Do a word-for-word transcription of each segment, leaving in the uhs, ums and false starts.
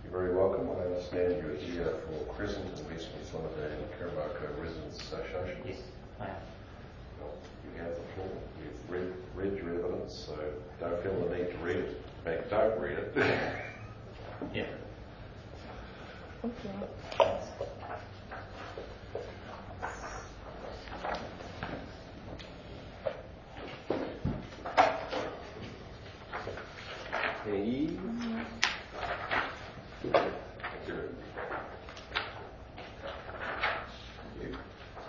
You're very welcome. I understand you're here for Crescent Investments Limited and Kirramacoa Residents Association. Yes, I am. Well, you have the floor. You've read, read your evidence, so don't feel the need to read it. In fact, don't read it. Yeah. Okay. Hey. Good. You.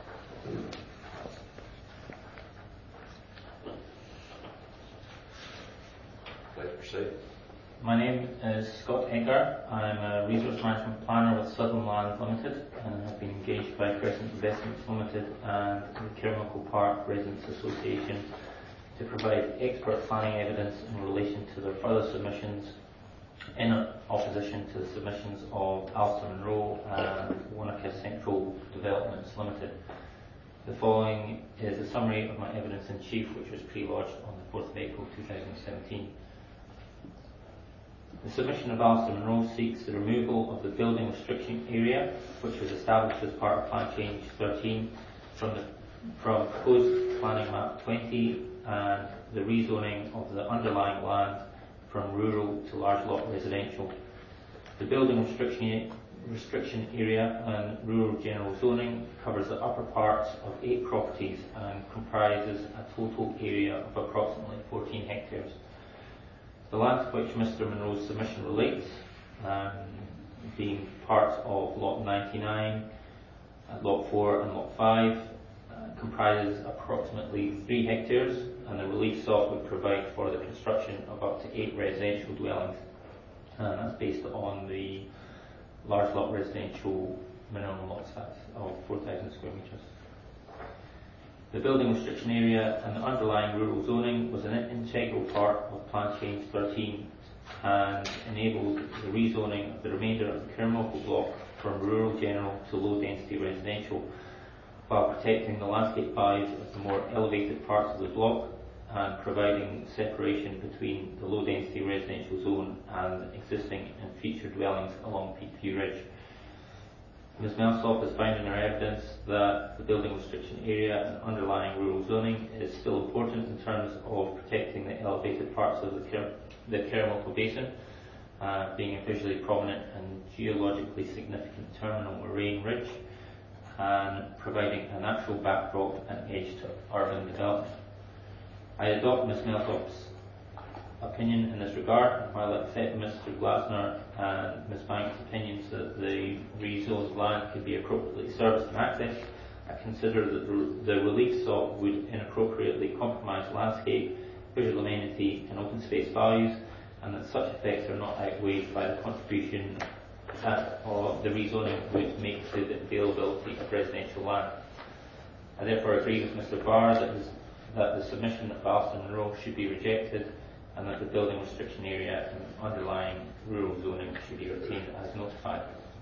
Please proceed. My name is Scott Edgar. I'm a resource management planner with Southern Land Limited and have been engaged by Crescent Investments Limited and the Kirramacoa Park Residents Association to provide expert planning evidence in relation to their further submissions in opposition to the submissions of Alistair Munro and Wanaka Central Developments Limited. The following is a summary of my evidence in chief, which was pre-lodged on the fourth of April two thousand seventeen. The submission of Alistair Munro seeks the removal of the building restriction area, which was established as part of Plan Change thirteen from the from proposed planning map twenty, and the rezoning of the underlying land from rural to large lot residential. The building restriction restriction area and rural general zoning covers the upper parts of eight properties and comprises a total area of approximately fourteen hectares. The land to which Mister Munro's submission relates, um, being parts of Lot ninety-nine, uh, Lot four and Lot five, uh, comprises approximately three hectares, and the relief sought would provide for the construction of up to eight residential dwellings, and that's based on the large lot residential minimum lot size of four thousand square metres. The building restriction area and the underlying rural zoning was an integral part of Plan Change thirteen and enabled the rezoning of the remainder of the Kirramacoa block from rural general to low density residential, while protecting the landscape values of the more elevated parts of the block and providing separation between the low density residential zone and existing and future dwellings along Peakview Ridge. Miz Melsop has found in her evidence that the building restriction area and underlying rural zoning is still important in terms of protecting the elevated parts of the, Ker- the Kirramacoa Basin, uh, being a visually prominent and geologically significant terminal moraine ridge, and providing a natural backdrop and edge to urban development. I adopt Miz Melsop's opinion in this regard, and while I accept Mister Glasner and Miz Banks' opinions that the rezoned land could be appropriately serviced and accessed, I consider that the, the relief sought would inappropriately compromise landscape, visual amenity and open space values, and that such effects are not outweighed by the contribution that uh, the rezoning would make to the availability of residential land. I therefore agree with Mister Barr that, this, that the submission of Alistair Munro should be rejected, and that the building restriction area and underlying rural zoning should be retained as notified.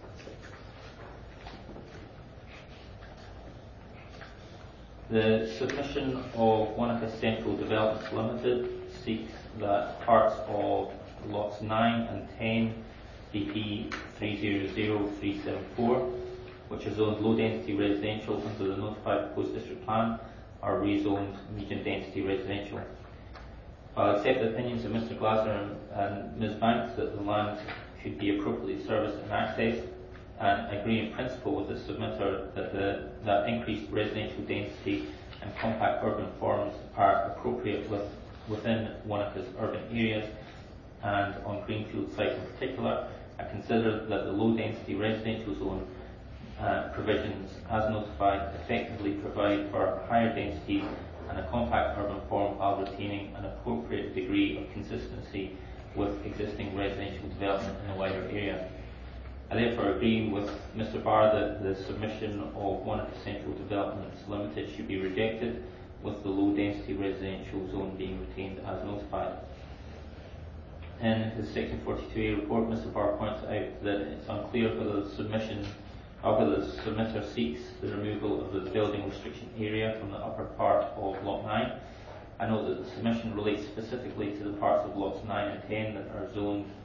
The submission of Wanaka Central Developments Limited seeks that parts of lots nine and ten, B P three zero zero three seven four, which are zoned low density residential under the notified proposed district plan, are rezoned medium density residential. While I accept the opinions of Mister Glasner and Miz Banks that the land should be appropriately serviced and accessed, and agree in principle with the submitter that, the, that increased residential density and compact urban forms are appropriate with, within Wanaka's urban areas and on greenfield sites in particular, I consider that the low density residential zone uh, provisions as notified effectively provide for higher densities and a compact urban form while retaining an appropriate degree of consistency with existing residential development in the wider area. I therefore agree with Mister Barr that the submission of Wanaka Central Developments Limited should be rejected, with the low density residential zone being retained as notified. In his Section forty-two A report, Mister Barr points out that it's unclear whether the submission or whether the submitter seeks the removal of the building restriction area from the upper part of Lot nine. I note that the submission relates specifically to the parts of Lots nine and ten that are zoned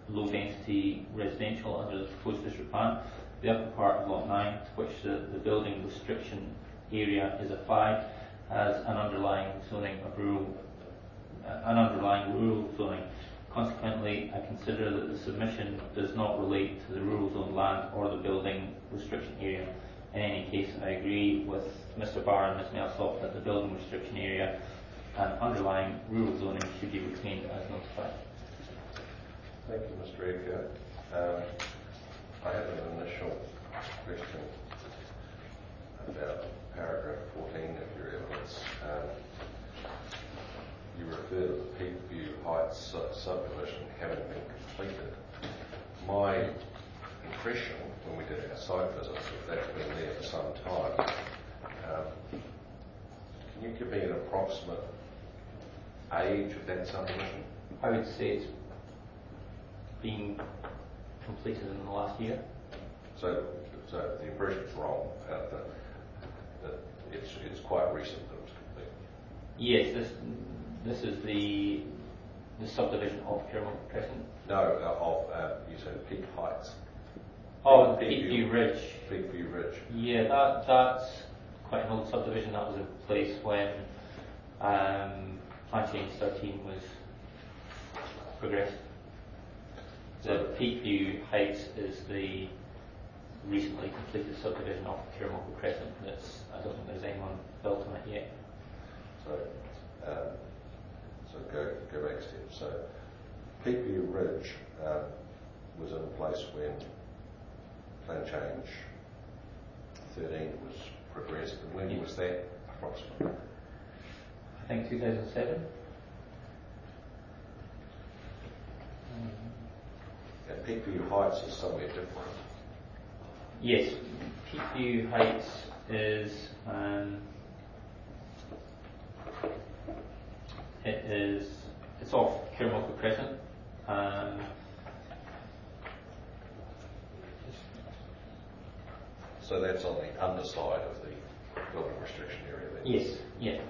low density residential under the proposed district plan. The upper part of lot nine, to which the, the building restriction area is applied, has an underlying zoning of rural, uh, an underlying rural zoning. Consequently, I consider that the submission does not relate to the rural zone land or the building restriction area. In any case, I agree with Mister Barr and Miz Melsop that the building restriction area and underlying rural zoning should be retained as notified. Thank you, Mister Edgar. Um, I have an initial question about paragraph fourteen of your evidence. Um, you refer to the Peakview Heights sub- subdivision having been completed. My impression when we did our site visits that that's been there for some time. Um, can you give me an approximate age of that subdivision? I would say it's been completed in the last year. So, so the impression's wrong. Uh, that, that it's it's quite recent that it was completed. Yes, this this is the the subdivision of Pyrmont Crescent. No, uh, of uh, you said Peak Heights. Oh, Peakview Peakview Ridge. Peakview Ridge. Yeah, that that's quite an old subdivision that was in place when um, Plan Change thirteen was progressed. The Peakview Heights is the recently completed subdivision of Kirriemuckle Crescent. That's, I don't think there's anyone built on it yet. So, um, so go go back a step. So, Peakview Ridge um, was in place when Plan Change thirteen was progressed. And when Yeah. was that approximately? I think two thousand seven. And Peakview Heights is somewhere different. Yes, Peakview Heights is um, it is it's off Kirriemuckle Crescent. Um, So that's on the underside of the building restriction area then? yes, yeah.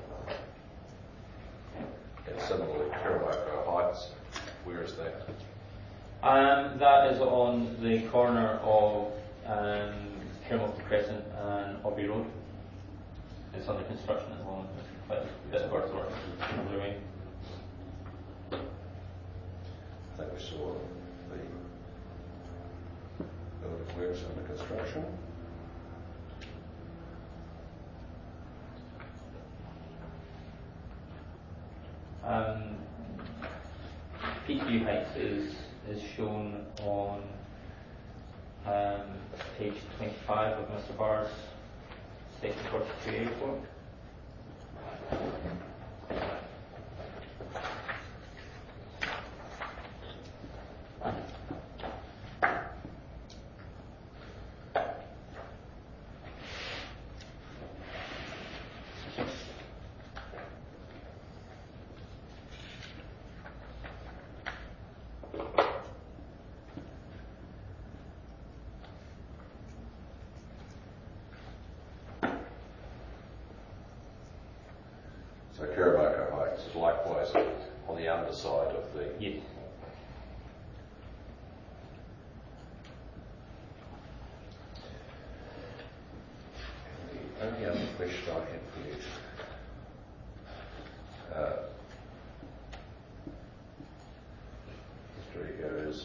And similarly, Kirriemuckle Heights, where is that? Um, that is on the corner of um, Kirriemuckle Crescent and Abbey Road. It's under construction at the moment. It's quite a bit of earthwork underway. I think we saw the building works under construction. Um, Peakview Heights is is shown on um, page twenty-five of Mister Barr's Section forty-two A report. So Kirriemuckle Heights is likewise on the underside of the... Yes. The only other question I have for you, uh, Mister Ego, is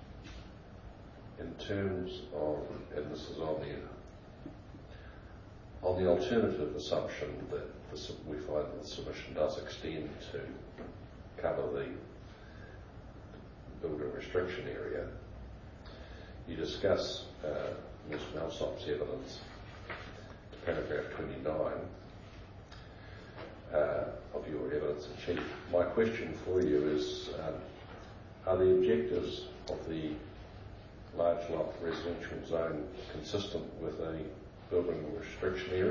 in terms of, and this is on the on the alternative assumption that the, we find that the submission does extend to cover the building restriction area, you discuss uh, Miz Melsop's evidence, paragraph twenty-nine uh, of your evidence in chief. My question for you is, um, are the objectives of the large lot residential zone consistent with a building restriction area?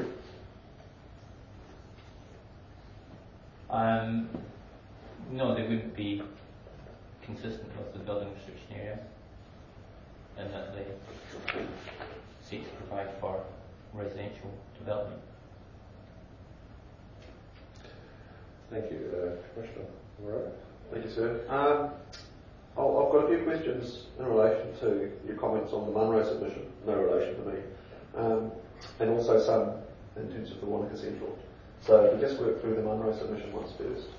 Um, no, they wouldn't be consistent with the building restriction area, in that they seek to provide for residential development. Thank you. Uh, Commissioner, all right. Thank you, sir. Um, Oh, I've got a few questions in relation to your comments on the Munro submission, no relation to me, um, and also some in terms of the Wanaka Central. So if we just work through the Munro submission once first.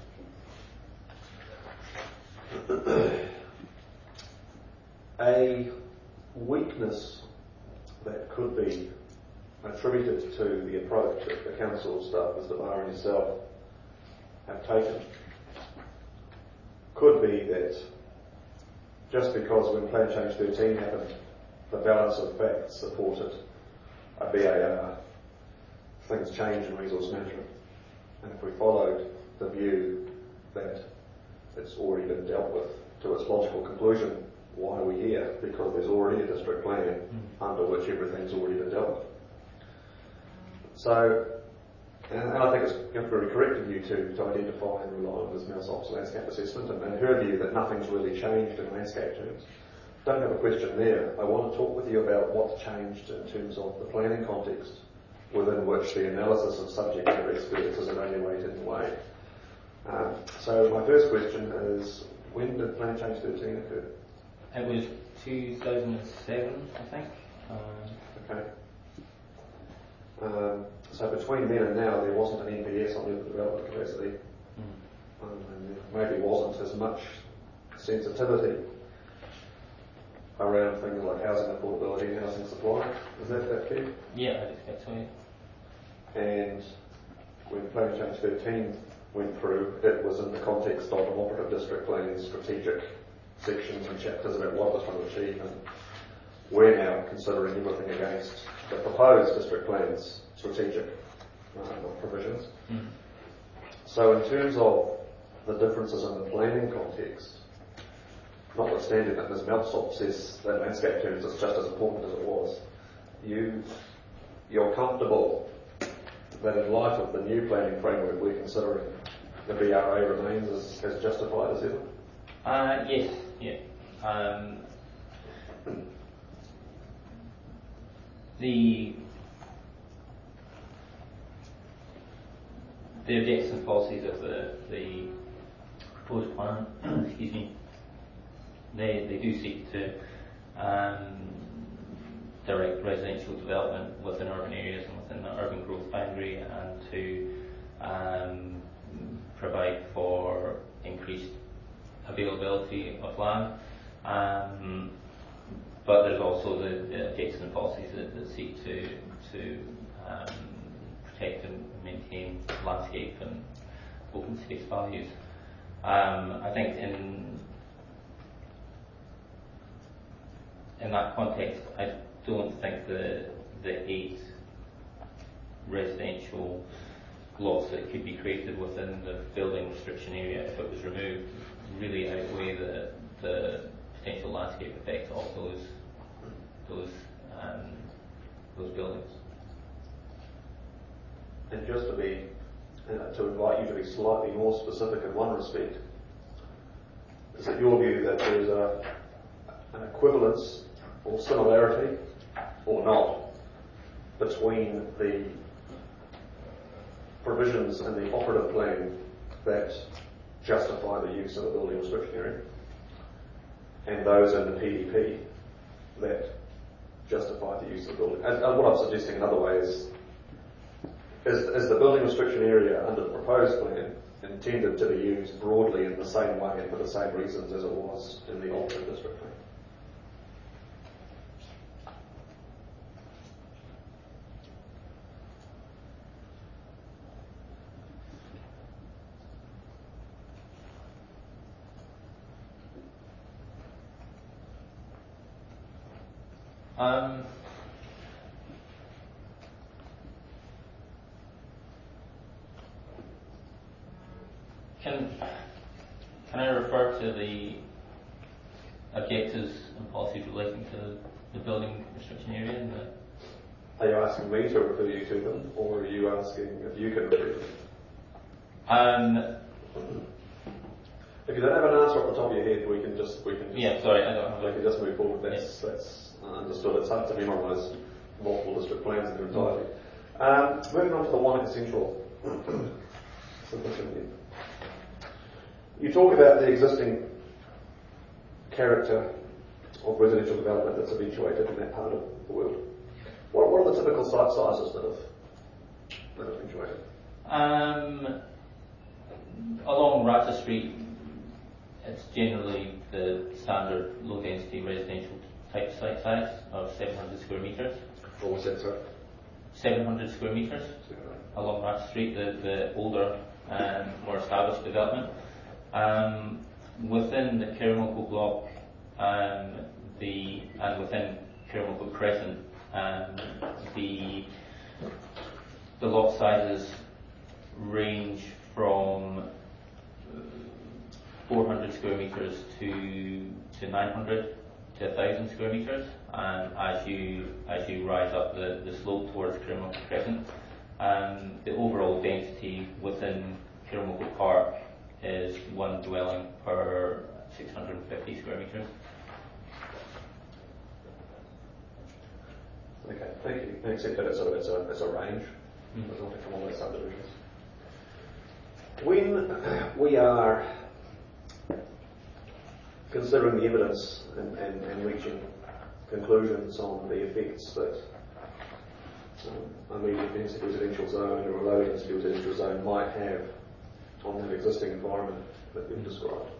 A weakness that could be attributed to the approach that the council staff, Mister Maher and yourself, have taken could be that just because when Plan Change thirteen happened, the balance of facts supported a B A R, things change in resource management. And if we followed the view that it's already been dealt with to its logical conclusion, why are we here? Because there's already a district plan mm. under which everything's already been dealt with. So, and, and I think it's very correct of you to, to identify and rely on Miz Millsop's landscape assessment and, and her view that nothing's really changed in landscape terms. Don't have a question there. I want to talk with you about what's changed in terms of the planning context within which the analysis of subject matter experts is evaluated in a way. Um, so my first question is, when did Plan Change thirteen occur? It was two thousand seven, I think. Um, okay. Um, so between then and now, there wasn't an N P S on urban development capacity, mm. um, and there maybe wasn't as much sensitivity around things like housing affordability and housing supply. Is that that fair? Yeah, I'd expect so. Yeah. And when Plan Change thirteen went through, it was in the context of an operative district plan, strategic sections and chapters about what it was trying to achieve, and we're now considering everything against the proposed district plan's strategic uh, provisions. Mm. So in terms of the differences in the planning context, notwithstanding that Miz Millsop says that landscape terms is just as important as it was, you, you're comfortable that in light of the new planning framework we're considering, the B R A remains as, as justified as ever? Uh, yes, yeah. Um, the the objectives and policies of the, the proposed plan, excuse me, they, they do seek to um, direct residential development within urban areas and within the urban growth boundary, and to um, provide for increased availability of land. Um, but there's also the, the objectives and policies that, that seek to, to um, protect and maintain landscape and open space values. Um, I think in in that context, I don't think the the eight residential lots that could be created within the building restriction area, if it was removed, really outweigh the the potential landscape effect of those those um, those buildings. And just to be uh, to invite you to be slightly more specific in one respect, is it your view that there's a an equivalence or similarity, or not, between the provisions in the operative plan that justify the use of a building restriction area and those in the P D P that justify the use of the building? And, and what I'm suggesting another way is, is, is the building restriction area under the proposed plan intended to be used broadly in the same way and for the same reasons as it was in the operative district plan? Um, can can I refer to the objectives and policies relating to the building restriction area? And the Are you asking me to refer you to them, or are you asking if you can refer to them? Um, if you don't have an answer off the top of your head, we can just we can just, yeah. Sorry, I don't have. We can just move forward. That's yeah. that's understood. It's hard to memorise multiple district plans in their entirety. Um, moving on to the Wanaka Central. You talk about the existing character of residential development that's eventuated in that part of the world. What, what are the typical site sizes that have, that have eventuated? Um, along Rata Street, it's generally the standard low density residential type site size of seven hundred square metres. What was that, sorry? seven hundred square metres along Rata Street, the, the older and more established development. Um, within the Kirriemuckle block um, the, and within Kirriemuckle Crescent, um, the, the lot sizes range from four hundred square metres to, to nine hundred to one thousand square metres, and as you as you rise up the, the slope towards Kirriemuckle Crescent, um, the overall density within Kirriemuckle Park is one dwelling per six hundred fifty square metres. Okay, thank you. Thanks. That it's a, it's a, it's a range mm-hmm. resulting from all those subdivisions. When we are considering the evidence and, and, and reaching conclusions on the effects that um, a medium density residential zone or a low density residential zone might have on that existing environment that we've described,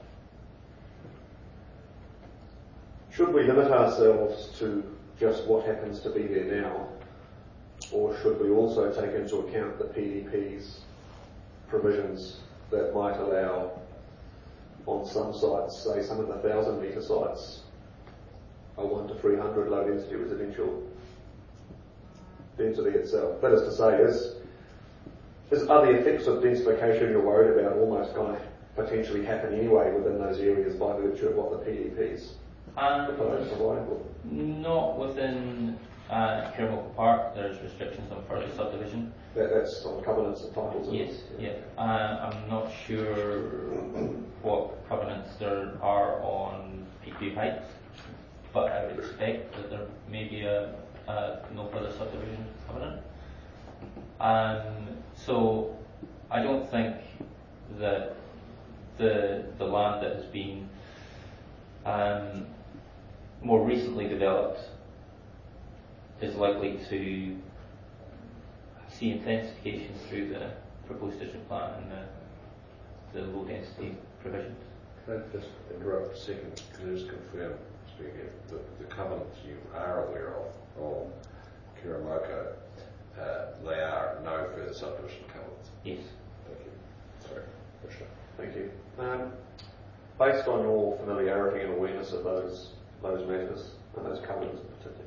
should we limit ourselves to just what happens to be there now, or should we also take into account the P D P's provisions that might allow on some sites, say some of the thousand metre sites, a one to three hundred low density residential density itself? That is to say, is, is are the effects of densification you're worried about almost going to potentially happen anyway within those areas by virtue of what the P D P's um, proposed providing for? Not within uh, Kirriemuckle Park. There's restrictions on further subdivision. That, that's on covenants and titles. Yes, yeah. yeah. Uh, I'm not sure what covenants there are on Peakview Heights, but I would expect that there may be a, a no further subdivision covenant. Um, so I don't think that the the land that has been um, more recently developed is likely to see intensification through the proposed district plan and the, the low density provisions. Can I just interrupt a second? Can I just confirm, speaking of the, the covenants you are aware of on Kirriemuckle, uh, they are no further subdivision covenants? Yes. Thank you. Sorry. Commissioner. Thank you. Um, based on your familiarity and awareness of those those matters and those covenants in particular,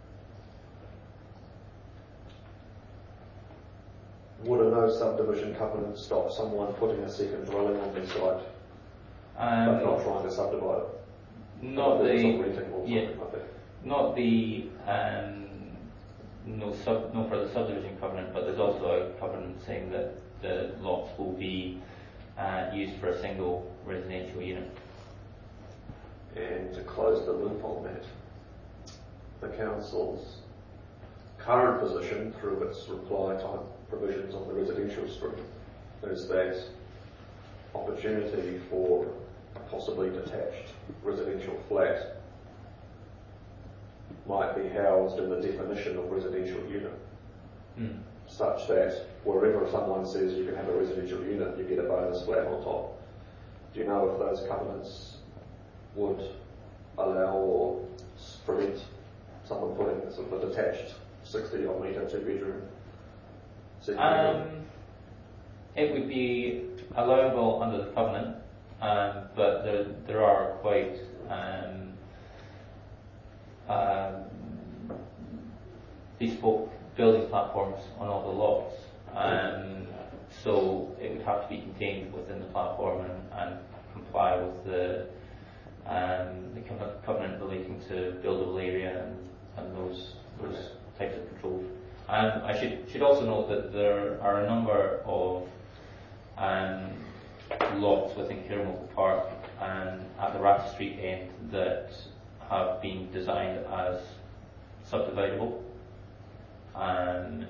would a no subdivision covenant stop someone putting a second dwelling on their site Um, but not trying to subdivide it? Not Like the renting or yeah, something like that? not the um, no sub no further subdivision covenant, but there's also a covenant saying that the lots will be uh, used for a single residential unit. And to close the loop on that, the council's current position through its reply type provisions on the residential stream is that opportunity for a possibly detached residential flat might be housed in the definition of residential unit, Mm. such that wherever someone says you can have a residential unit, you get a bonus flat on top. Do you know if those covenants would allow or prevent someone putting sort of a detached sixty odd metre two bedroom second bedroom? Um, it would be allowable under the covenant, um, but there there are quite um, um, bespoke building platforms on all the lots, um, so it would have to be contained within the platform and, and comply with the um, the co- covenant relating to buildable area and, and those those types of controls. And I should should also note that there are a number of um, lots within Kirriemuckle Park and at the Rata Street end that have been designed as subdividable. Um,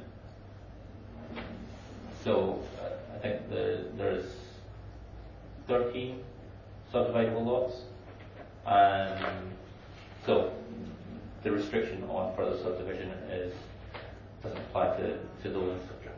so uh, I think the, there's thirteen subdividable lots Um, so the restriction on further subdivision is doesn't apply to, to those.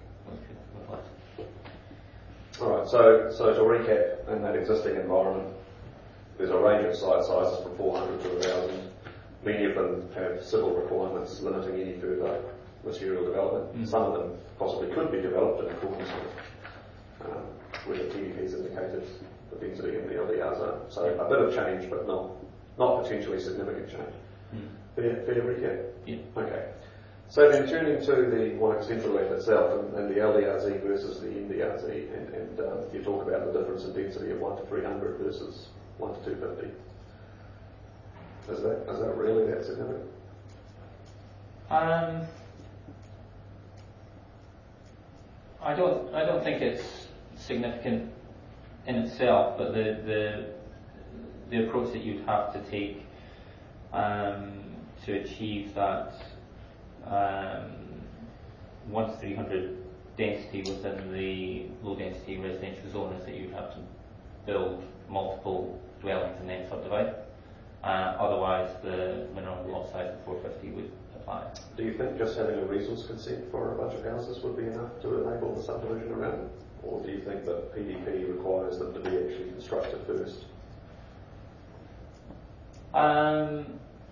Alright, so, so to recap, in that existing environment, there's a range of site sizes from four hundred to one thousand. Many of them have civil requirements limiting any further material development. Mm. Some of them possibly could be developed in accordance with um, where the P D P has indicated the density in the L D R zone. So a bit of change, but not not potentially significant change. Mm. Fair, fair recap? Yeah. Okay. So then turning to the Wanaka Central land itself and, and the L D R Z versus the N D R Z, and, and um, you talk about the difference in density of one to three hundred versus one to two fifty. Is that, is that really that significant? Um, I don't. I don't think it's significant in itself, but the the the approach that you'd have to take um, to achieve that um, one to three hundred density within the low density residential zone is that you'd have to build multiple dwellings and then subdivide. Uh, otherwise, the minimum lot size of four fifty would apply. Do you think just having a resource consent for a bunch of houses would be enough to enable the subdivision around it? Or do you think that P D P requires them to be actually constructed first? Um,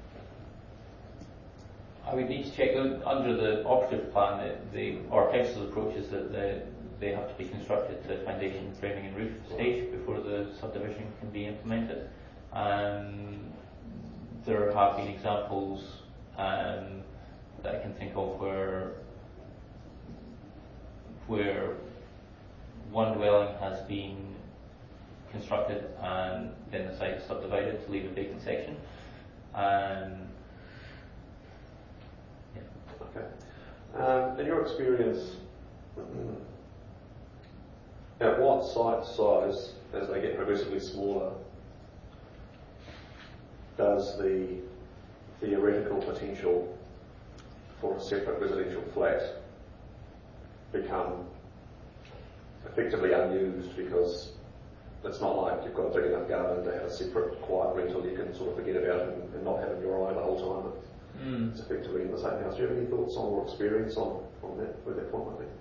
I would need to check uh, under the operative plan that the or Council's approach is that the, they have to be constructed to foundation, framing and roof stage before the subdivision can be implemented. Um, there have been examples um, that I can think of where where one dwelling has been constructed and then the site is subdivided to leave a vacant section. Um, yeah. Okay. Um, in your experience, at what site size, as they get progressively smaller, does the theoretical potential for a separate residential flat become effectively unused, because it's not like you've got a big enough garden to have a separate quiet rental you can sort of forget about and, and not have in your eye the whole time. Mm. It's effectively in the same house. Do you have any thoughts on or experience on, on that, where that point might be?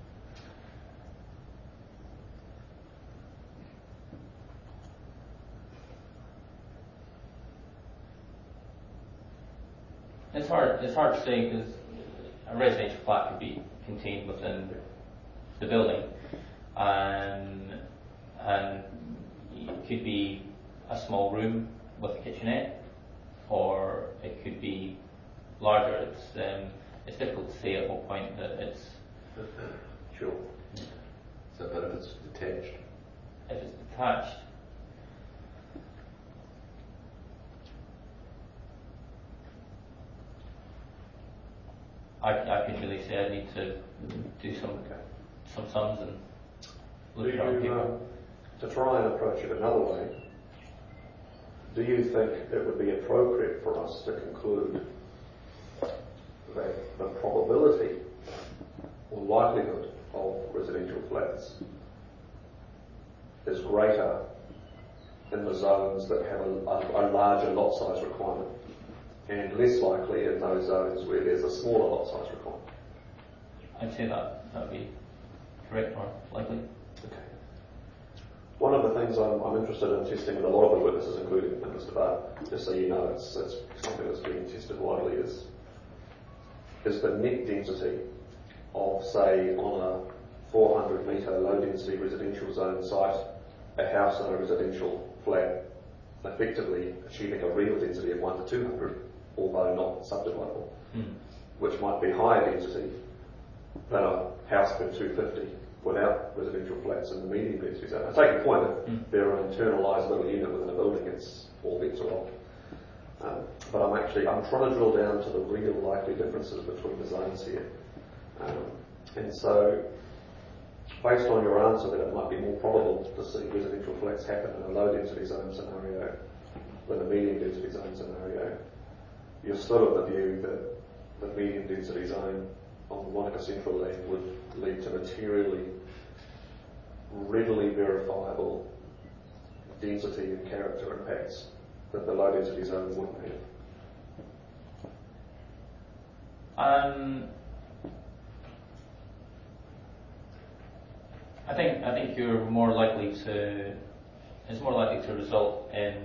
It's hard. It's hard to say because a residential flat could be contained within the building, um, and it could be a small room with a kitchenette, or it could be larger. It's um, it's difficult to say at what point that it's Sure. So, but if it's detached, if it's detached. I, I couldn't really say. I need to do some Okay. some sums and look Do at other you, people. um, to try and approach it another way, do you think it would be appropriate for us to conclude that the probability or likelihood of residential flats is greater in the zones that have a, a, a larger lot size requirement, and less likely in those zones where there's a smaller lot size requirement? I'd say that that would be correct or likely. Okay. One of the things I'm, I'm interested in testing with a lot of the witnesses, including Mister Barr, just so you know, it's, it's something that's being tested widely, is, is the net density of, say, on a four hundred metre low density residential zone site, a house in a residential flat, effectively achieving a real density of one to two hundred, although not subdividable, Mm. which might be higher density than a house per two fifty without residential flats in the medium density zone. I take your point that Mm. they're an internalised little unit within a building, it's all bets are off. Um, but I'm actually, I'm trying to drill down to the real likely differences between the zones here. Um, and so, based on your answer that it might be more probable to see residential flats happen in a low density zone scenario than a medium density zone scenario, you're still of the view that the medium density zone on the Wanaka Central land would lead to materially, readily verifiable density and character impacts that the low density zone wouldn't have? Um, I think I think you're more likely to it's more likely to result in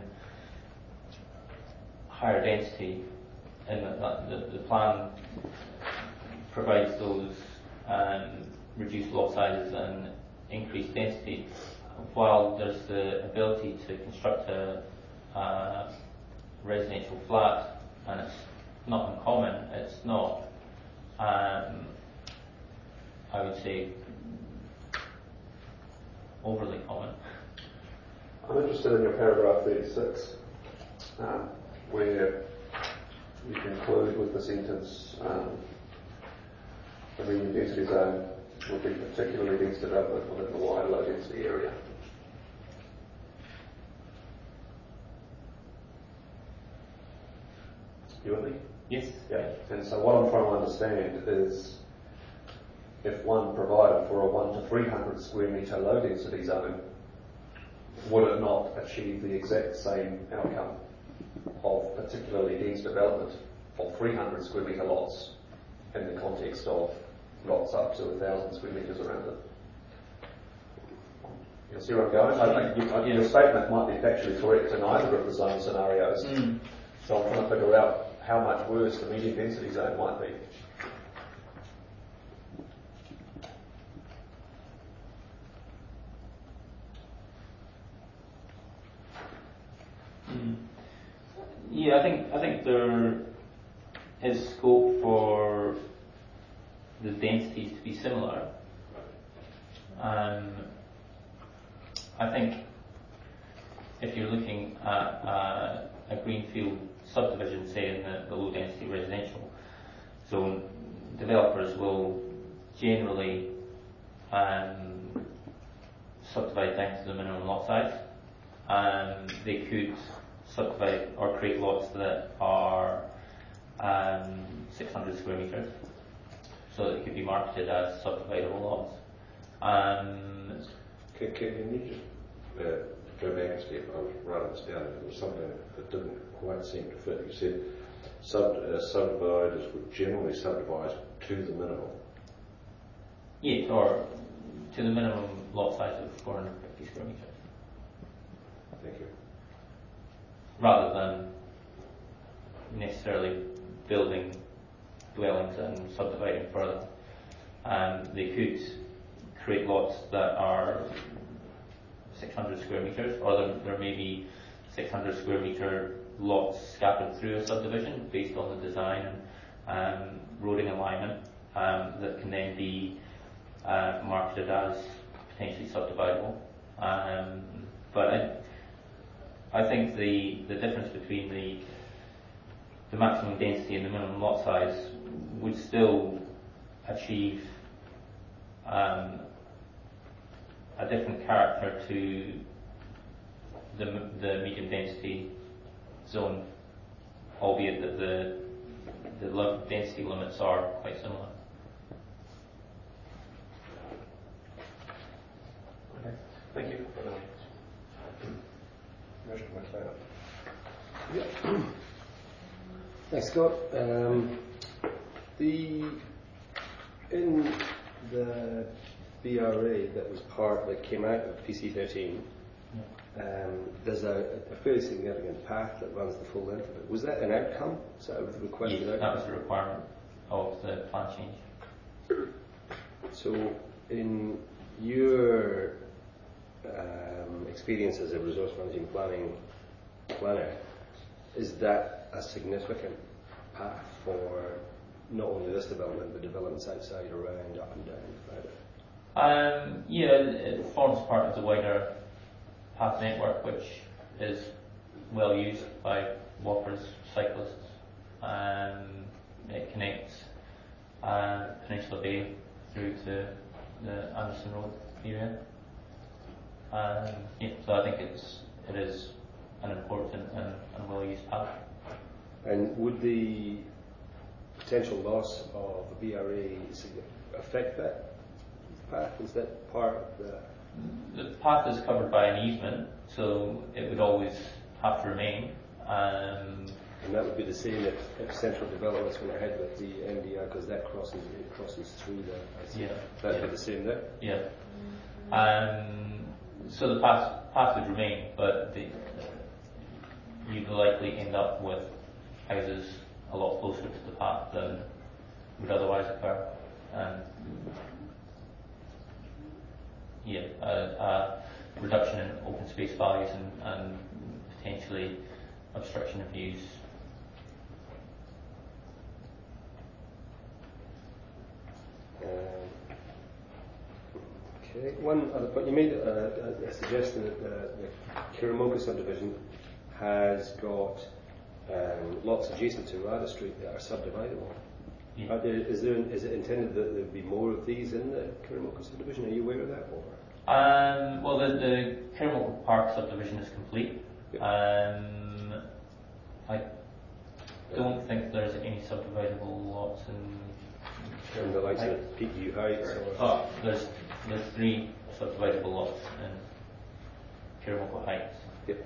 higher density, and that the, the plan provides those um, reduced lot sizes and increased density, while there's the ability to construct a, a residential flat, and it's not uncommon. It's not, um, I would say, overly common. I'm interested in your paragraph thirty-six, um, where you conclude with the sentence, um, the medium density zone would be particularly dense development within the wider low density area. You with me? Yes. Yeah. And so what I'm trying to understand is, if one provided for a one to three hundred square metre low density zone, would it not achieve the exact same outcome of particularly dense development of three hundred square metre lots in the context of lots up to one thousand square metres around it? You'll see where I'm going? I think you, your statement might be factually correct in either of the zone scenarios. Mm. So I'm trying to figure out how much worse the medium density zone might be. Mm. Yeah, I think I think there is scope for the densities to be similar. Um, I think if you're looking at uh, a greenfield subdivision, say in the, the low density residential zone, developers will generally um, subdivide down to the minimum lot size. Um, they could subdivide or create lots that are um, six hundred square metres, so that it could be marketed as subdividable lots. Um, Can, can you just uh, go back a step? I was writing this down, and there was something that didn't quite seem to fit. You said sub, uh, subdividers would generally subdivide to the minimum. yes, or to the minimum lot size of four hundred fifty square metres, Thank you. rather than necessarily building dwellings and subdividing further. Um, they could create lots that are six hundred square metres, or there, there may be six hundred square metre lots scattered through a subdivision based on the design and um, roading alignment, um, that can then be uh, marketed as potentially subdividable. Um, but I, I think the, the difference between the the maximum density and the minimum lot size would still achieve um, a different character to the, the medium density zone, albeit that the the lo- density limits are quite similar. Okay. Thank you. Commissioner McLeod. Yeah. Thanks, Scott. Um, the in the B R A that was part that came out of P C thirteen, um, there's a, a fairly significant path that runs the full length of it. Was that an outcome? So that was the requested Yes, outcome? that was the requirement of the plan change. So, in your um, experience as a resource managing planning planner, is that a significant path for not only this development but developments outside, around, up and down further? Um, yeah, it forms part of the wider path network, which is well used by walkers, cyclists. Um, it connects uh, Peninsula Bay through to the Anderson Road area. Um, yeah, so I think it's it is an important and, and well used path. And would the potential loss of the B R A affect that path? Is that part of the... The path is covered by an easement, so it would always have to remain. Um, And that would be the same if, if Central Developments went ahead with the M D R, because that crosses it crosses through there. I see. Yeah. That'd Yeah. be the same there. yeah. Um, so the path, path would remain, but the, you'd likely end up with houses a lot closer to the path than would otherwise occur. And yeah, a, a reduction in open space values and, and potentially obstruction of views. Um, okay. One other point, you made a, a, a suggestion that the, the Kiramoka subdivision has got um, lots adjacent to Rada Street that are subdividable. Yeah. Are there, is, there, is it intended that there would be more of these in the Kiramoka subdivision? Are you aware of that? Or? Um, well, the, the Kiramoka Park subdivision is complete. Yep. Um, I don't think there's any subdividable lots in. And the likes of Peakview Heights? Or? Oh, there's there's three subdividable lots in Kiramoka Heights. Yep.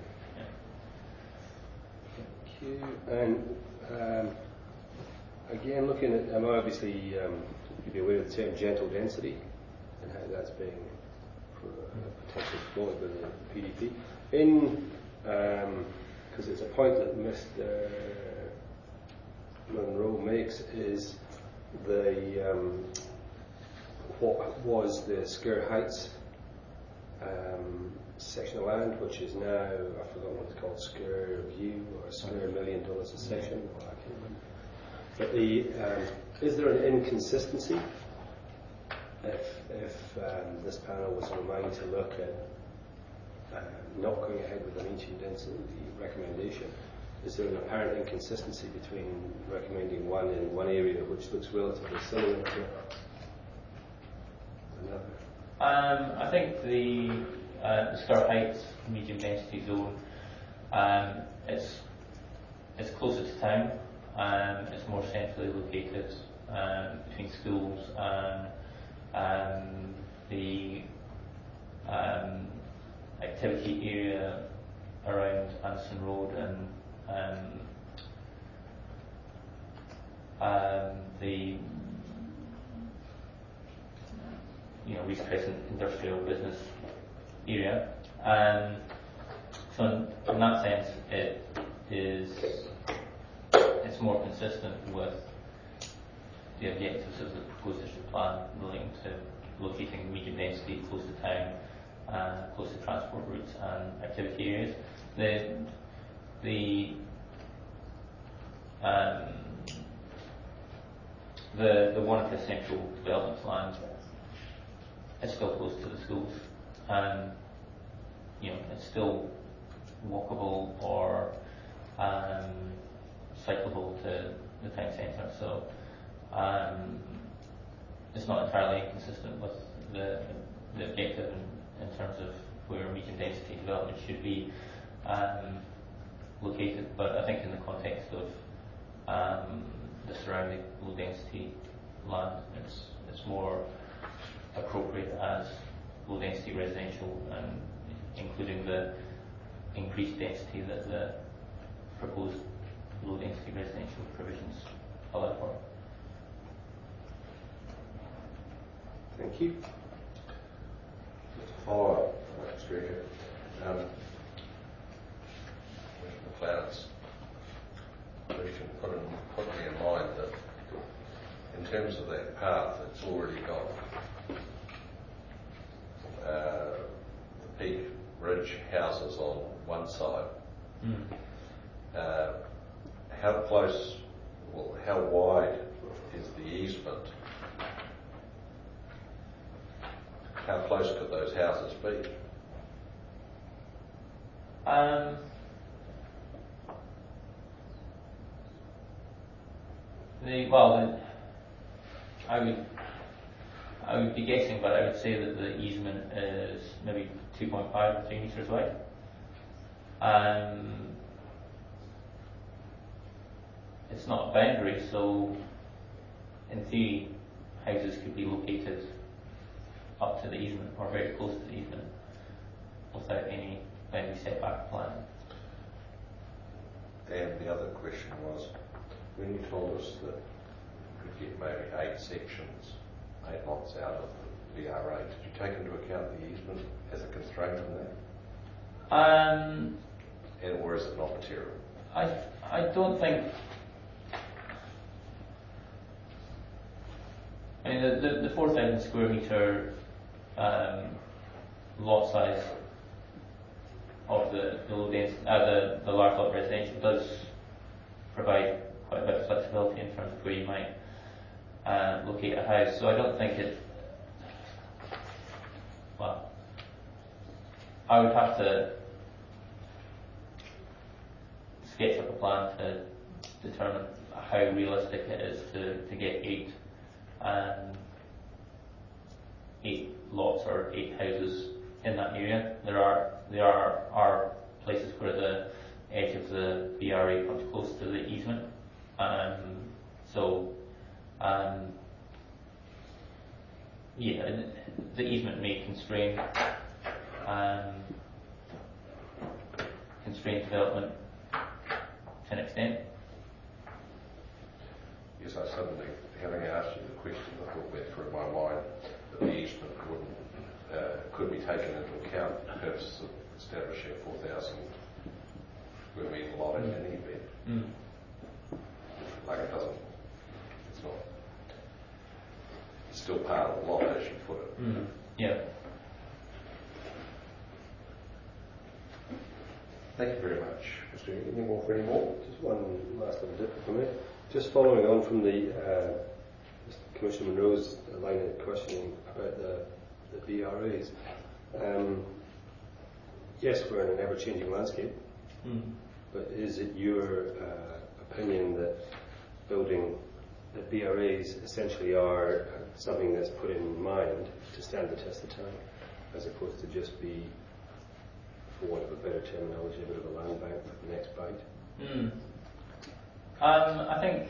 Yeah. Thank you. And um, again, looking at, I'm obviously um, you'd be aware of the term gentle density and how that's being uh, potentially exploited by the P D P. In because um, it's a point that Mister Munro makes is the um, what was the Sker Heights um, section of land, which is now, I forgot what it's called, Sker View or Sker Million Dollars a section, or I can't remember. But the, um, is there an inconsistency if, if um, this panel was in mind to look at uh, not going ahead with an ancient density recommendation? Is there an apparent inconsistency between recommending one in one area which looks relatively similar to another? Um, I think the uh, the Sker Heights medium density zone, um, it's it's closer to town. Um, it's more centrally located um, between schools and um, the um, activity area around Anderson Road and um, um, the you know Reese Crescent industrial business area. Um, so in, in that sense, it is it's more consistent with the objectives of the proposed district plan relating to locating medium density close to town, uh, close to transport routes and activity areas. The the um, the the one for central development land is still close to the schools, and you know it's still walkable or um, cyclable to the town centre. So um, it's not entirely inconsistent with the the objective in, in terms of where medium density development should be um, located. But I think in the context of um, the surrounding low density land, it's it's more appropriate as low density residential, and including the increased density that the proposed low density residential provisions allow for. Thank you. Just a follow-up, Mister Speaker. Um, Mister McLeod's question put, in, put me in mind that in terms of that path, it's already got uh, the Peak Ridge houses on one side. Mm. Uh, how close, well, how wide is the easement? How close could those houses be? Um, the well, the, I would I would be guessing, but I would say that the easement is maybe two point five or three meters wide. Um, it's not a boundary, so in theory, houses could be located up to the easement or very close to the easement without any boundary setback plan. And the other question was, when you told us that you could get maybe eight sections, eight lots out of the B R A, did you take into account the easement as a constraint on that? Um, And, or is it not material? I I don't think. I mean, the the, the four thousand square meter um, lot size of the the low density, uh, the the large lot residential does provide quite a bit of flexibility in terms of where you might uh, locate a house. So I don't think it. Well, I would have to sketch up a plan to determine how realistic it is to, to get eight um, eight lots or eight houses in that area. There are there are, are places where the edge of the B R A comes close to the easement. Um, so um, yeah, the easement may constrain um, constrain development to an extent. Yes, I suddenly, having asked you the question, I thought went through my mind that the easement wouldn't, uh, could be taken into account for the purposes of establishing a four thousand square metre lot in any event. Mm. Like it doesn't, it's not, it's still part of the lot as you put it. Mm. Yeah. Thank you very much. Mister Any more for any more? Just one last little bit from me. Just following on from the uh, Commissioner Monroe's line of questioning about the, the B R As. Um, yes, we're in an ever-changing landscape, Mm. but is it your uh, opinion that building the B R As essentially are something that's put in mind to stand the test of time, as opposed to just be, for want of a better terminology, a bit of a land bank for the next bite? Mm. Um, I think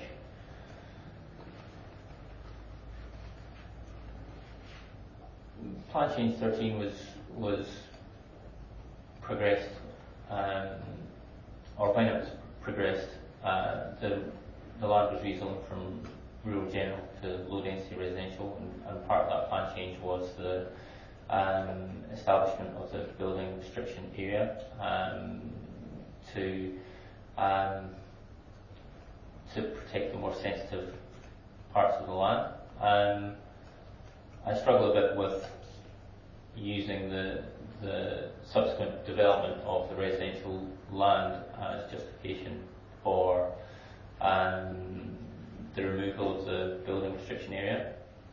Plan Change thirteen was was progressed, um, or when it was progressed, uh, the the land was rezoned from rural general to low density residential, and, and part of that plan change was the um, establishment of the building restriction area um, to um, to protect the more sensitive parts of the land. Um, I struggle a bit with using the the subsequent development of the residential land as justification for um, the removal of the building restriction area.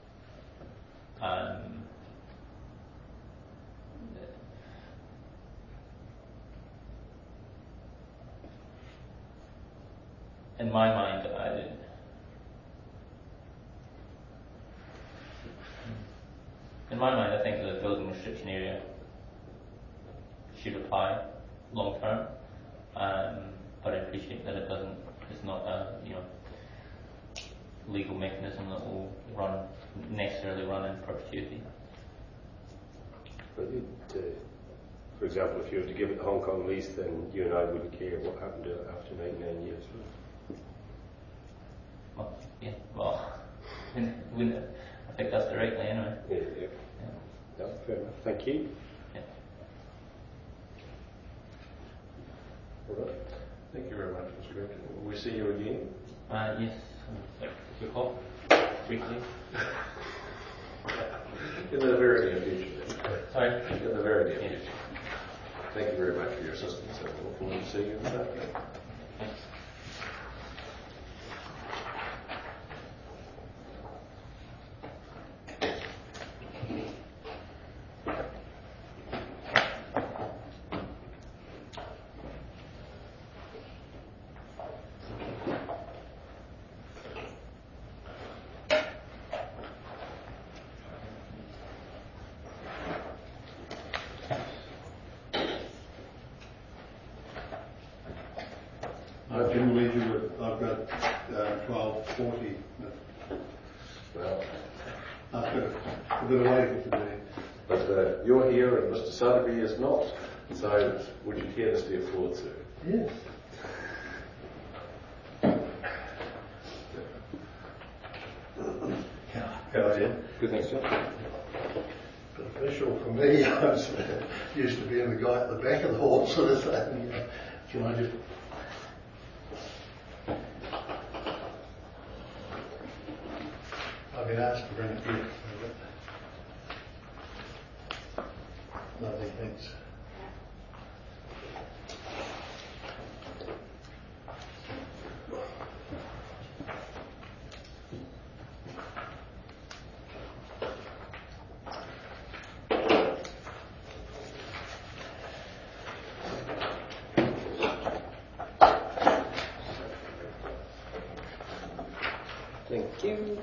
Um, in my mind, I, in my mind, I think the building restriction area should apply long term, um, but I appreciate that it doesn't. It's not a you know legal mechanism that will run necessarily run in perpetuity. But it, uh, for example, if you were to give it the Hong Kong lease, then you and I wouldn't care what happened to it after ninety-nine years. Well, yeah, well, wouldn't it affect us directly anyway? Yeah, yeah. Yeah. No, fair enough. Thank you. Yeah. All right. Thank you very much, Mister Director. Will we see you again? Uh, yes, um, your call, briefly. In the very near future. Sorry. In the very near Yeah. future. Thank you very much for your assistance, and we look forward to seeing you this afternoon. Thanks. I've been leisure with, I've got uh, twelve forty. Well, I've got a, a bit of waiting to do. but uh, you're here and Mister Sotheby is not. So would you care to steer forward, sir? Yes. Ed. Good, thanks, John. Beneficial for me. I was, used to be in the guy at the back of the hall sort of thing. Can I just... I've been asked to bring it here. Lovely, thanks. Thank you.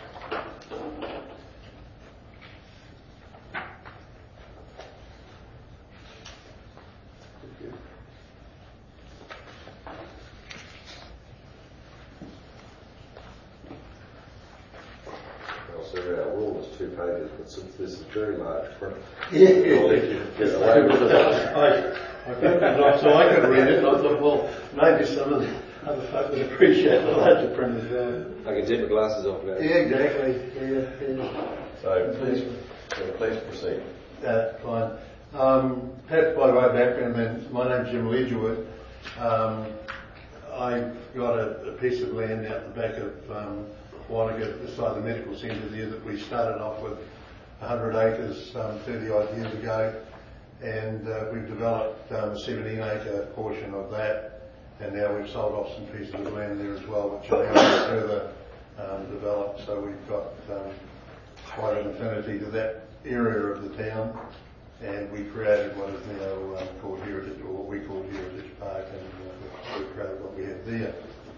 Well, so our rule is two pages, but since this is very large print, Yeah. I'll let you get away with it. I, I printed it off so I could read it, and I thought, well, maybe some of the other folk would appreciate the larger print as well. I can take my glasses off now. Yeah, exactly. Yeah, yeah. So please, so please proceed. Uh, fine. Um, perhaps by way of background then, my name's Jim Ledgerwood. Um, I got a, a piece of land out the back of um, Wanaka, beside the medical centre there, that we started off with one hundred acres um, thirty odd years ago, and uh, we've developed um, a seventeen acre portion of that, and now we've sold off some pieces of land there as well, which are now further um, developed. So we've got um, quite an affinity to that area of the town, and we created what is now um, called Heritage, or what we call Heritage Park, and uh, we created what we have there.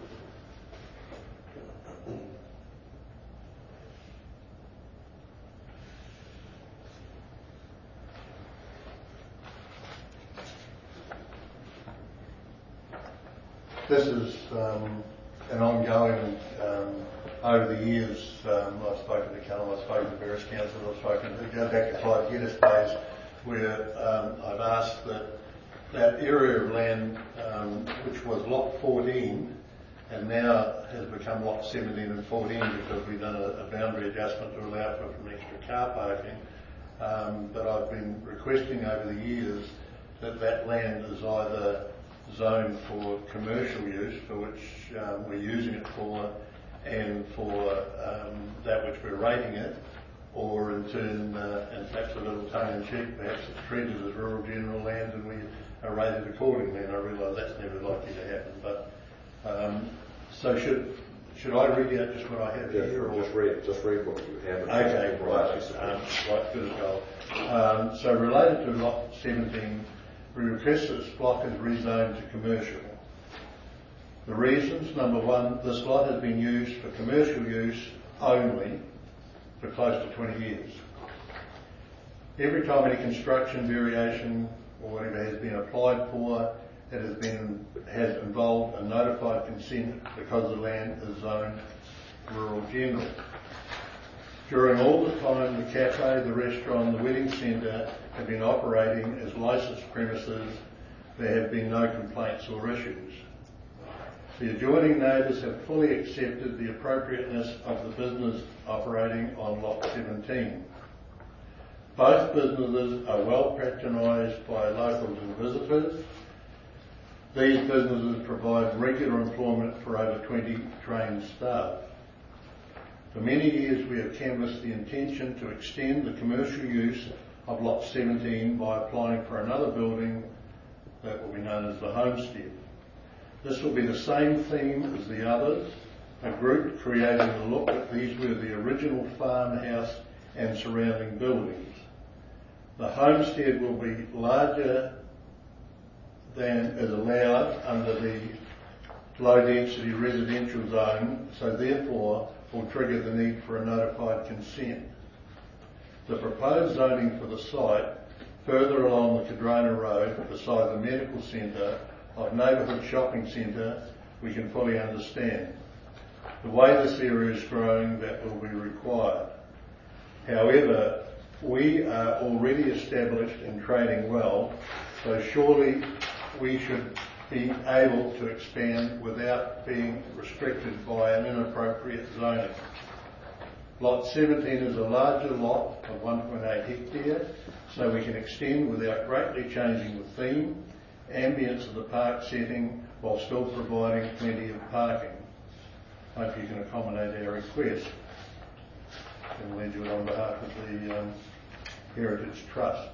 This is um, an ongoing, um, over the years, um, I've spoken to Callum, I've spoken to various councils, I've spoken to, go back to Clive Geddes days, where um, I've asked that that area of land, um, which was lot fourteen, and now has become lot seventeen and fourteen because we've done a, a boundary adjustment to allow for some extra car parking. Um, but I've been requesting over the years that that land is either zoned for commercial use, for which um, we're using it for, and for um, that which we're rating it, or in turn, uh, and perhaps a little tongue-in-cheek, perhaps it's treated as rural general land and we are rated accordingly, and I realise that's never likely to happen. But um, so should should I read out just what I have Just, here? Or? just read, just read what you have. Okay, right, um, right, good as gold. Um, so related to lot seventeen, we request that this block is rezoned to commercial. The reasons: number one, this lot has been used for commercial use only for close to twenty years. Every time any construction variation or whatever has been applied for, it has been has involved a notified consent because the land is zoned rural general. During all the time the cafe, the restaurant, the wedding centre have been operating as licensed premises, there have been no complaints or issues. The adjoining neighbours have fully accepted the appropriateness of the business operating on lot seventeen. Both businesses are well patronised by locals and visitors. These businesses provide regular employment for over twenty trained staff. For many years we have canvassed the intention to extend the commercial use of lot seventeen by applying for another building that will be known as the homestead. This will be the same theme as the others, a group creating the look that these were the original farmhouse and surrounding buildings. The homestead will be larger than is allowed under the low density residential zone, so therefore will trigger the need for a notified consent. The proposed zoning for the site further along the Cadrona Road beside the medical centre of neighbourhood shopping centre we can fully understand. The way this area is growing, that will be required. However, we are already established and trading well, so surely we should be able to expand without being restricted by an inappropriate zoning. Lot seventeen is a larger lot of one point eight hectare, so we can extend without greatly changing the theme, ambience of the park setting, while still providing plenty of parking. Hope you can accommodate our request. And we'll do it on behalf of the um, Heritage Trust.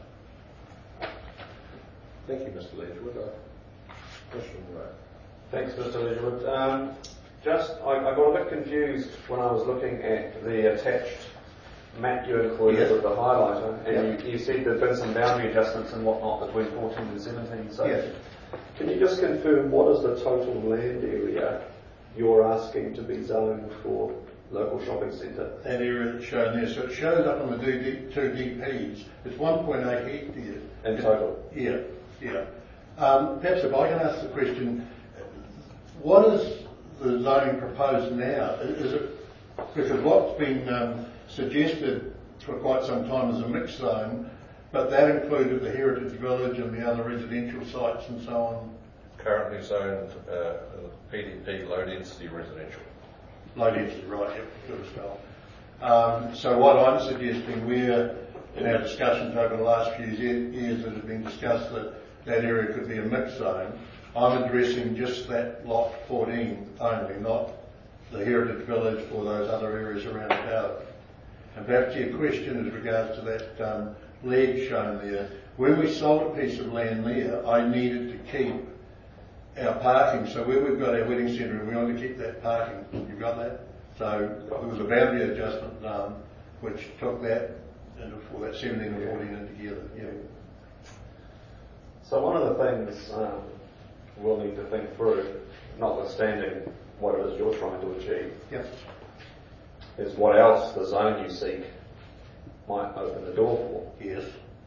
Thank you, Mister Ledgerwood. Uh, question, right? Thanks, Mister Ledgerwood. Um, just, I, I got a bit confused when I was looking at the attached map you included Yes. with the highlighter, and Yeah. you, you said there'd been some boundary adjustments and whatnot between fourteen and seventeen. So, Yes. can you just confirm what is the total land area you're asking to be zoned for local shopping centre? That area that's shown there, so it shows up on the two D Ps. It's one point eight hectares. In total? Yeah, yeah. Um, perhaps if I can ask the question, what is the zoning proposed now? Is it, because what's been um, suggested for quite some time as a mixed zone, but that included the Heritage Village and the other residential sites and so on? Currently zoned uh, P D P low density residential. Low density, right, yep, good as well. Um, so what I'm suggesting, we're, in our discussions over the last few years that have been discussed, that that area could be a mixed zone. I'm addressing just that lot fourteen only, not the Heritage Village or those other areas around about it. And perhaps your question as regards to that um, ledge shown there, when we sold a piece of land there, I needed to keep our parking, so where we've got our wedding centre, we want to keep that parking. You've got that? So there was a boundary adjustment done, which took that into for that seventeen and fourteen in together. Yeah. So one of the things um, we'll need to think through, notwithstanding what it is you're trying to achieve, Yep. is what else the zone you seek might open the door for. Yes.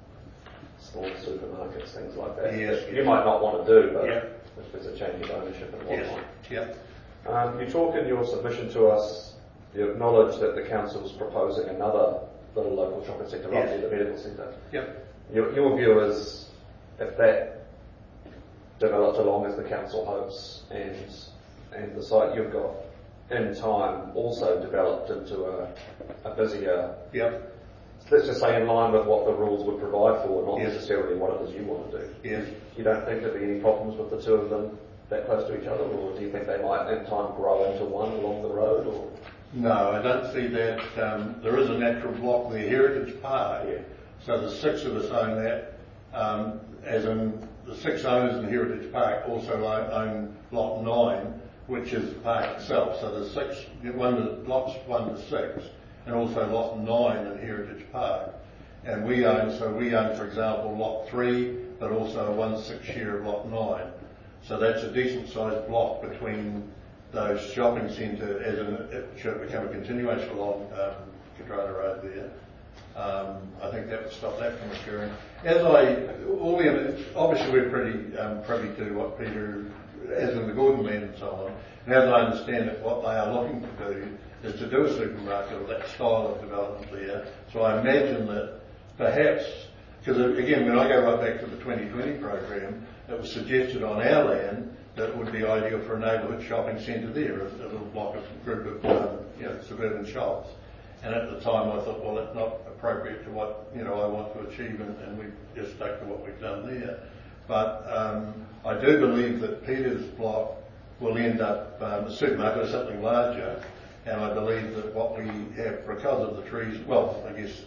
Small supermarkets, things like that. Yes, that yes. You might not want to do, but Yep. if there's a change of ownership and Yes. whatnot. Yep. Um, you talk in your submission to us, you acknowledge that the council's proposing another little local shopping centre right Yes. near the medical centre. Yep. Your, your view is, if that develops along as the council hopes, and and the site you've got in time also developed into a, a busier, Yep. let's just say in line with what the rules would provide for, not Yes. necessarily what it is you want to do. Yes. You don't think there'd be any problems with the two of them that close to each other, or do you think they might in time grow into one along the road? Or No, I don't see that. Um, there is a natural block there, Heritage Park. Yeah. So the six of us own that, um, as in the six owners in Heritage Park also own, own lot nine, which is the park itself. So there's six, one to, lots one to six, and also lot nine in Heritage Park. And we own, so we own, for example, lot three, but also a one-sixth share of lot nine. So that's a decent sized block between those shopping centre, as in it should become a continuation along um, Cadrana Road there. Um, I think that would stop that from occurring. As I, all we have, obviously we're pretty um, privy to what Peter, as in the Gordon land and so on, and as I understand it, what they are looking to do is to do a supermarket of that style of development there. So I imagine that perhaps, because again, when I go right back to the twenty twenty program, it was suggested on our land that it would be ideal for a neighbourhood shopping centre there, a, a little block of group of um, you know, suburban shops. And at the time I thought, well, it's not appropriate to what, you know, I want to achieve, and, and we've just stuck to what we've done there. But um, I do believe that Peter's block will end up um, a supermarket or something larger, and I believe that what we have, because of the trees, well, I guess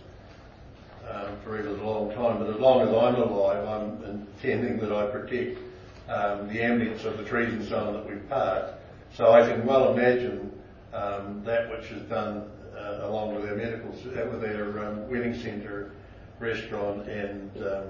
um, forever's a long time, but as long as I'm alive, I'm intending that I protect um, the ambience of the trees and so on that we've parked. So I can well imagine um, that which is done uh, along with our medical, with our um, wedding centre, restaurant, and um,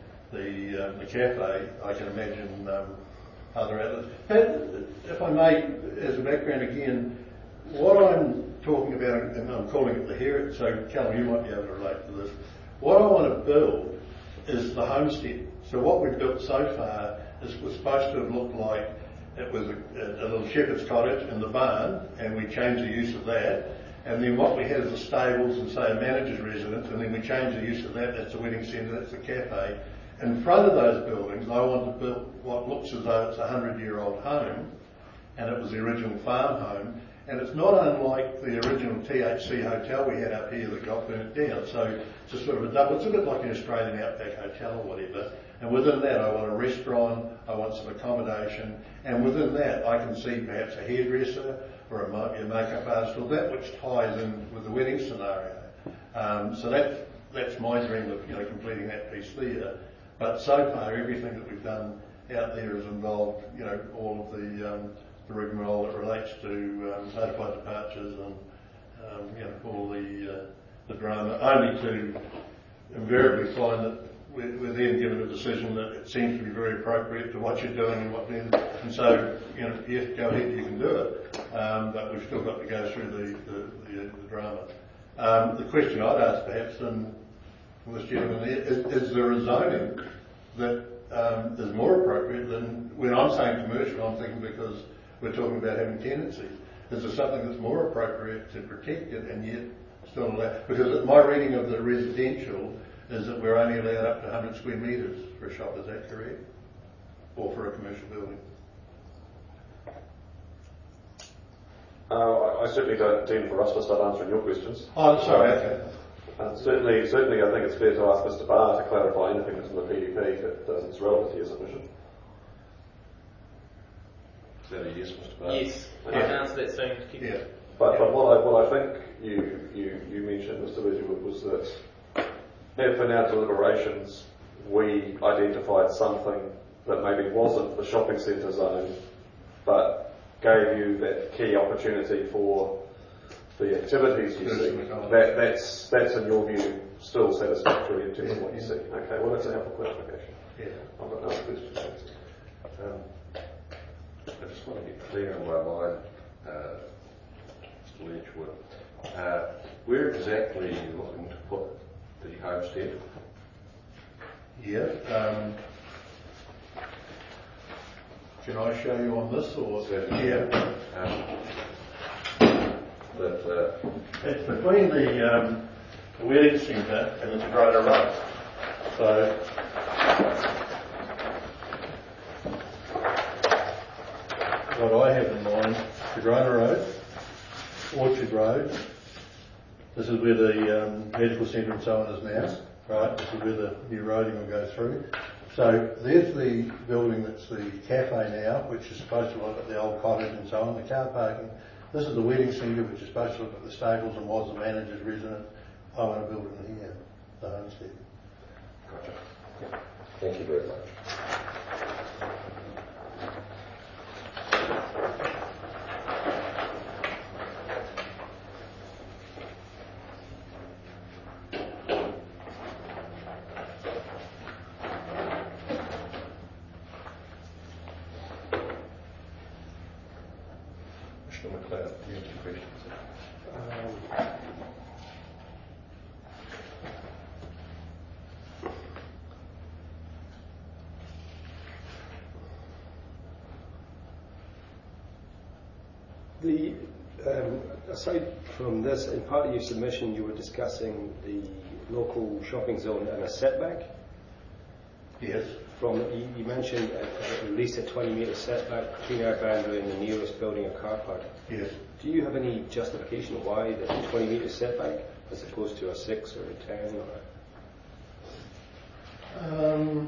the um, the cafe. I can imagine um, other outlets. And if I may, as a background again, what I'm talking about, and I'm calling it the Heritage, so Callum, you might be able to relate to this. What I want to build is the homestead. So what we've built so far is was supposed to have looked like it was a, a little shepherd's cottage in the barn, and we changed the use of that. And then what we had is the stables and, say, a manager's residence, and then we changed the use of that. That's a wedding centre, that's a cafe. In front of those buildings, I want to build what looks as though it's a hundred-year-old home, and it was the original farm home. And it's not unlike the original T H C hotel we had up here that got burnt down. So it's a sort of a double, it's a bit like an Australian Outback Hotel or whatever. And within that I want a restaurant, I want some accommodation, and within that I can see perhaps a hairdresser or a, mo- a makeup artist, or that which ties in with the wedding scenario. Um, so that's, that's my dream of, you know, completing that piece there. But so far everything that we've done out there has involved, you know, all of the um, the rigmarole that relates to um, notified departures and um, you know, all the uh, the drama, only to invariably find that we're, we're then given a decision that it seems to be very appropriate to what you're doing and what then, and so, you know, yes, go ahead, you can do it, um, but we've still got to go through the, the, the, the drama. Um, the question I'd ask perhaps, and from this gentleman there, is, is there a zoning that um, is more appropriate than, when I'm saying commercial, I'm thinking because we're talking about having tenancies. Is there something that's more appropriate to protect it and yet still allow? Because my reading of the residential is that we're only allowed up to one hundred square metres for a shop, is that correct? Or for a commercial building? Uh, I, I certainly don't intend for us to start answering your questions. Oh, sorry, okay. Uh, certainly, certainly I think it's fair to ask Mister Barr to clarify anything that's in the P D P that uh, is relevant to your submission. Is that a yes, Mister Barr? Yes, I can answer that soon. Keep Yeah. But, yeah. but what I what I think you you, you mentioned, Mister Wedgwood, was that if in our deliberations we identified something that maybe wasn't the shopping centre zone, but gave you that key opportunity for the activities you see, that, that's that's in your view still satisfactory in terms of what you see. Okay, well that's a helpful clarification. Yeah. I've got no other questions. Um, I just want to get clear in my mind, uh, Mister Ledgewood, uh, where exactly are you looking to put the homestead? Yeah. Um, can I show you on this or? Certainly. Yeah. Um, that, uh, It's between the, um, the wedding centre and the Cadrona Road. So, what I have in mind, Cadrona Road, Orchard Road, this is where the um, medical centre and so on is now, right? This is where the new roading will go through. So there's the building that's the cafe now, which is supposed to look at the old cottage and so on, the car parking. This is the wedding centre, which is supposed to look at the stables and was the manager's residence. I want to build in here, the homestead. gotcha. Thank you very much. Mister McLeod, do you have any questions? Um, The, um, aside from this, in part of your submission, you were discussing the local shopping zone and a setback. Yes. From you, you mentioned at, at least a twenty metre setback between our boundary and the nearest building or car park. Yes. Do you have any justification why the twenty metre setback as opposed to a six or a ten? Or Um,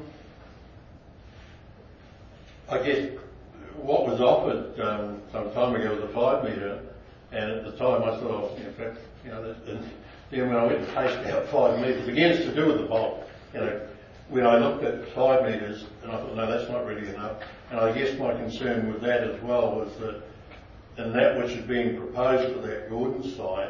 I guess what was offered um, some time ago was a five metre, and at the time I thought, in fact, you know, that- and then when I went to taste out five metres, again it's to do with the bulk. You know, when I looked at five metres, and I thought, no, that's not really enough. And I guess my concern with that as well was that in that which is being proposed for that Gordon site,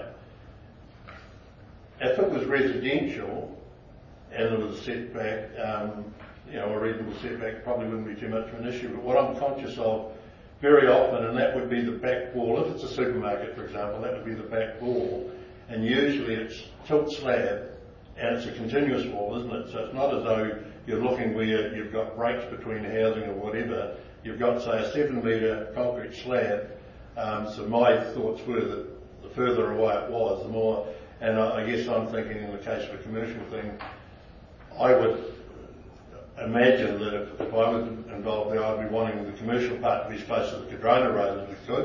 if it was residential and there was a setback, um, you know, a reasonable setback probably wouldn't be too much of an issue. But what I'm conscious of very often, and that would be the back wall, if it's a supermarket, for example, that would be the back wall, and usually it's tilt slab, and it's a continuous wall, isn't it? So it's not as though you're looking where you've got breaks between housing or whatever. You've got, say, a seven metre concrete slab. Um, so my thoughts were that the further away it was, the more, and I, I guess I'm thinking in the case of a commercial thing, I would imagine that if, if I was involved there, I'd be wanting the commercial part to be as close to the Cadrona Road as we could,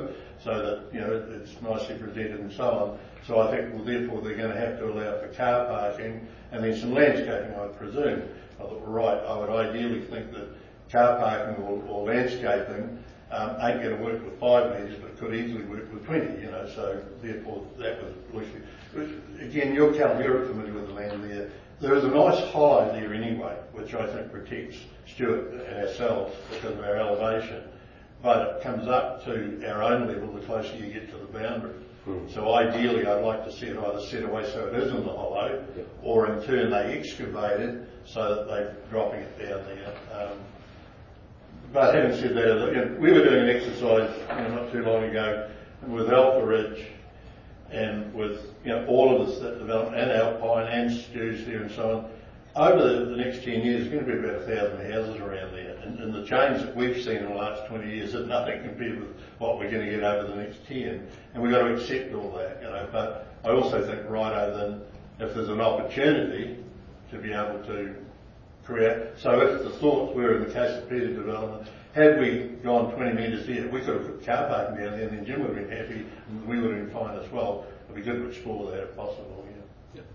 so that, you know, it, it's nicely presented and so on. So I think, well, therefore they're going to have to allow for car parking and then some landscaping, I presume. I thought, well, right, I would ideally think that car parking or, or landscaping um, ain't going to work with five metres, but could easily work with twenty, you know, so therefore that was loosely. Again, you're, you're familiar with the land there. There is a nice hollow there anyway, which I think protects Stuart and ourselves because of our elevation. But it comes up to our own level the closer you get to the boundary. Mm. So ideally I'd like to see it either set away so it is in the hollow, yep. or in turn they excavate it so that they're dropping it down there. Um, but having said that, you know, we were doing an exercise you know, not too long ago with Alpha Ridge and with you know all of this development and Alpine and Stews there and so on. Over the, the next ten years, there's going to be about a thousand houses around there, and, and the change that we've seen in the last twenty years is nothing compared with what we're going to get over the next ten, and we've got to accept all that, you know. But I also think, righto, then if there's an opportunity to be able to create, so if the thoughts were in the case of Peter development, had we gone twenty metres there, we could have put car parking down there, and then Jim would have been happy, and we would have been fine as well. It'd be good to explore that if possible. Yeah. Yep.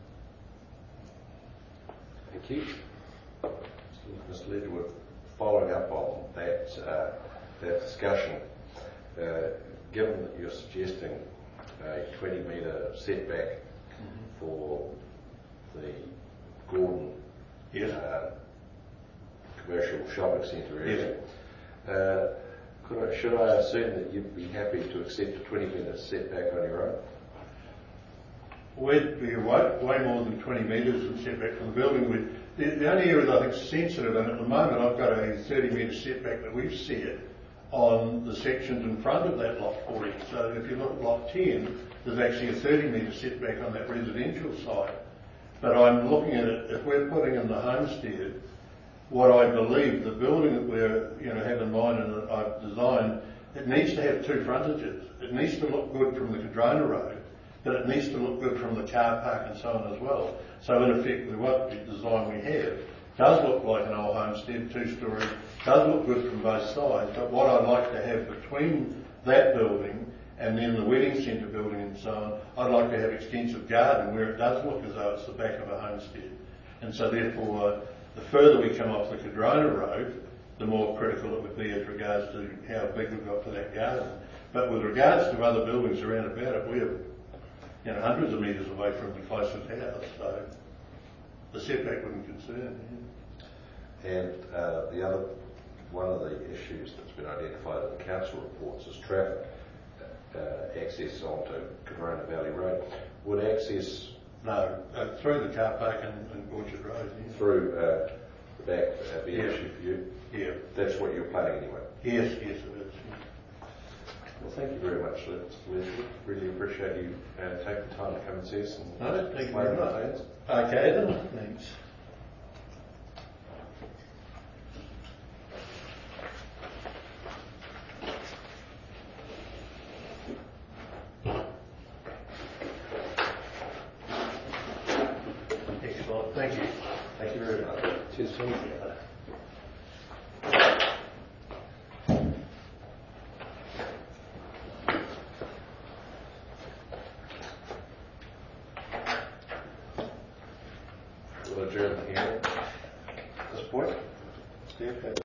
Thank you. Mister Leatherwood, following up on that uh, that discussion, uh, given that you're suggesting a twenty metre setback mm-hmm. for the Gordon yes. uh, commercial shopping centre area, yes. uh, could I, should I assume that you'd be happy to accept a twenty metre setback on your own? We'd be way, way more than twenty metres in setback from the building. We'd, the, the only area that I think is sensitive, and at the moment I've got a thirty metre setback that we've set on the sections in front of that lot forty. So if you look at lot ten, there's actually a thirty metre setback on that residential side. But I'm looking at it, if we're putting in the homestead, what I believe the building that we're, you know, have in mind and that I've designed, it needs to have two frontages. It needs to look good from the Cadrona Road, but it needs to look good from the car park and so on as well. So in effect, what the design we have does look like an old homestead, two-storey, does look good from both sides, but what I'd like to have between that building and then the wedding centre building and so on, I'd like to have extensive garden where it does look as though it's the back of a homestead. And so therefore, uh, the further we come off the Cadrona Road, the more critical it would be as regards to how big we've got for that garden. But with regards to other buildings around about it, we're you know, hundreds of metres away from the closest house, so the setback wouldn't concern me. And uh, the other, one of the issues that's been identified in the council reports is traffic uh, access onto Cadrona Valley Road. Would access No, uh, through the car park and, and Orchard Road. Yeah. Through uh, the back uh, be an yeah. issue for you? Yeah. That's what you're planning anyway? Yes, yes it is. Yeah. Well, thank you very much, Leslie. Really appreciate you uh, taking the time to come and see us. And no, thank you explain very the much. plans. Okay then, thanks. Excellent, thank you. Thank you very much. Cheers, Tom. We'll adjourn here at this point.